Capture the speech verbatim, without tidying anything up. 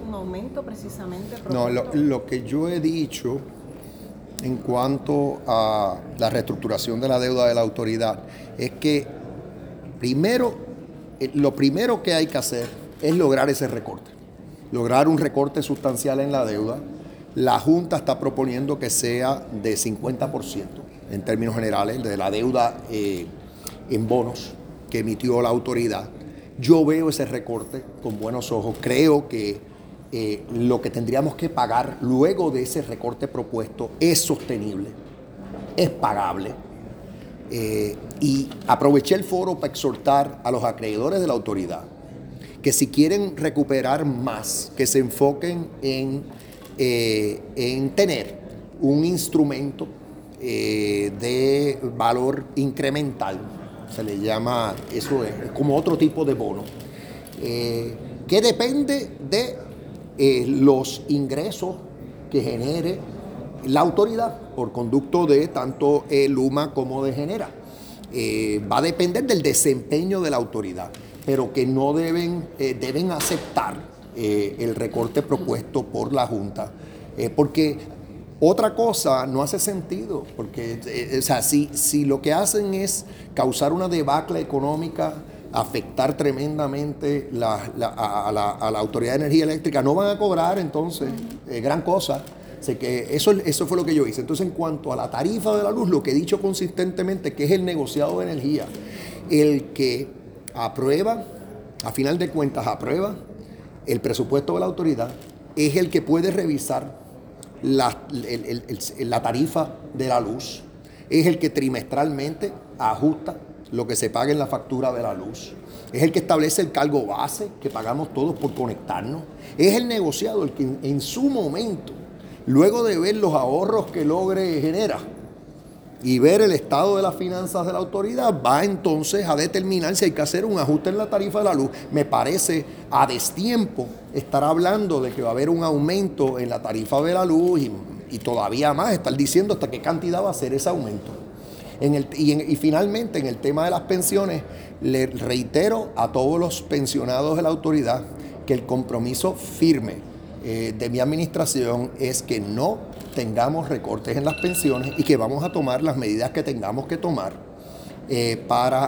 un aumento precisamente? No, lo, lo que yo he dicho en cuanto a la reestructuración de la deuda de la autoridad es que primero, eh, lo primero que hay que hacer es lograr ese recorte, lograr un recorte sustancial en la deuda. La Junta está proponiendo que sea de cincuenta por ciento en términos generales de la deuda eh, en bonos que emitió la autoridad. Yo veo ese recorte con buenos ojos. Creo que eh, lo que tendríamos que pagar luego de ese recorte propuesto es sostenible, es pagable. Eh, y aproveché el foro para exhortar a los acreedores de la autoridad que si quieren recuperar más, que se enfoquen en, eh, en tener un instrumento eh, de valor incremental, se le llama, eso es, es como otro tipo de bono, eh, que depende de eh, los ingresos que genere la autoridad por conducto de tanto el Luma como de Genera. Eh, va a depender del desempeño de la autoridad, pero que no deben, eh, deben aceptar eh, el recorte propuesto por la Junta, eh, porque otra cosa no hace sentido, porque eh, o sea, si, si lo que hacen es causar una debacle económica, afectar tremendamente la, la, a, la, a la Autoridad de Energía Eléctrica, no van a cobrar entonces eh, gran cosa. Así que eso, eso fue lo que yo hice. Entonces, en cuanto a la tarifa de la luz, lo que he dicho consistentemente, que es el negociado de energía, el que aprueba, a final de cuentas aprueba el presupuesto de la autoridad, es el que puede revisar la, el, el, el, la tarifa de la luz, es el que trimestralmente ajusta lo que se paga en la factura de la luz, es el que establece el cargo base que pagamos todos por conectarnos, es el negociado el que en, en su momento, luego de ver los ahorros que logre Genera y ver el estado de las finanzas de la autoridad, va entonces a determinar si hay que hacer un ajuste en la tarifa de la luz. Me parece a destiempo estar hablando de que va a haber un aumento en la tarifa de la luz y, y todavía más, estar diciendo hasta qué cantidad va a ser ese aumento. En el, y, en, y finalmente, en el tema de las pensiones, le reitero a todos los pensionados de la autoridad que el compromiso firme Eh, de mi administración es que no tengamos recortes en las pensiones y que vamos a tomar las medidas que tengamos que tomar eh, para